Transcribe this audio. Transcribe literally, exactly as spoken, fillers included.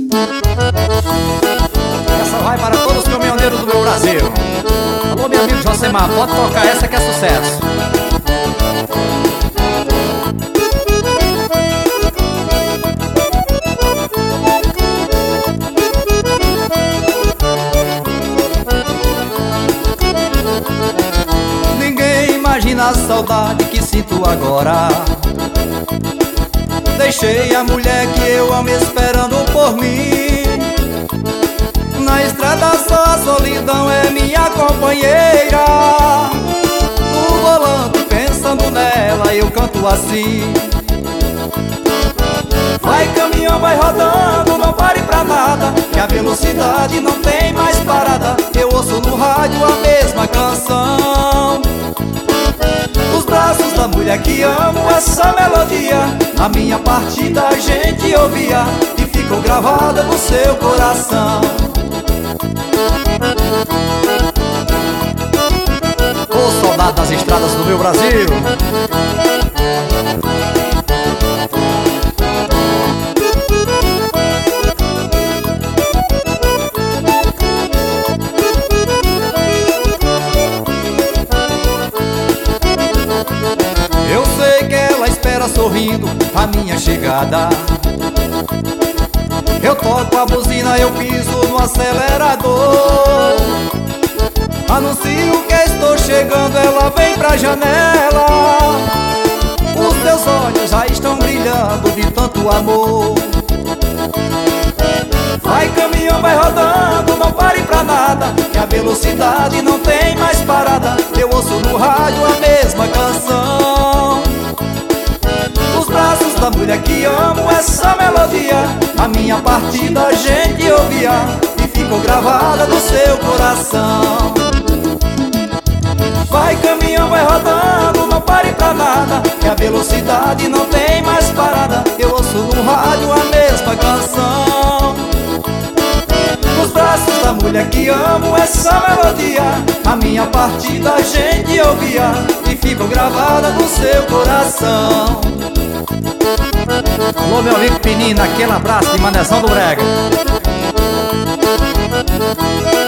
Essa vai para todos os caminhoneiros do meu Brasil. Alô, meu amigo Josemar, pode tocar essa que é sucesso. Ninguém imagina a saudade que sinto agora. Deixei a mulher que eu amo esperando por mim. Na estrada só a solidão é minha companheira. No volante pensando nela eu canto assim: vai caminhão, vai rodando, não pare pra nada, que a velocidade não tem mais parada. Eu ouço no rádio a mesma canção. Nos braços da mulher que amo, essa melodia a minha partida a gente ouvia e ficou gravada no seu coração. Ô saudade das estradas do meu Brasil. Eu sei que ela espera sorrindo a minha chegada. Eu toco a buzina, eu piso no acelerador. Anuncio que estou chegando, ela vem pra janela. Os seus olhos já estão brilhando de tanto amor. Vai caminhão, vai rodando, não pare pra nada, que a velocidade não tem mais parada. Eu ouço no rádio a mesma canção. Nos braços da mulher que amo, essa melodia a minha partida a gente ouvia e ficou gravada no seu coração. Vai caminhão, vai rodando, não pare pra nada, que a velocidade não tem mais parada. Eu ouço no rádio a mesma canção. Nos braços da mulher que amo, essa melodia a minha partida a gente ouvia e ficou gravada no seu coração. Alô, meu amigo Pininho, aquele abraço de Manezão do Brega.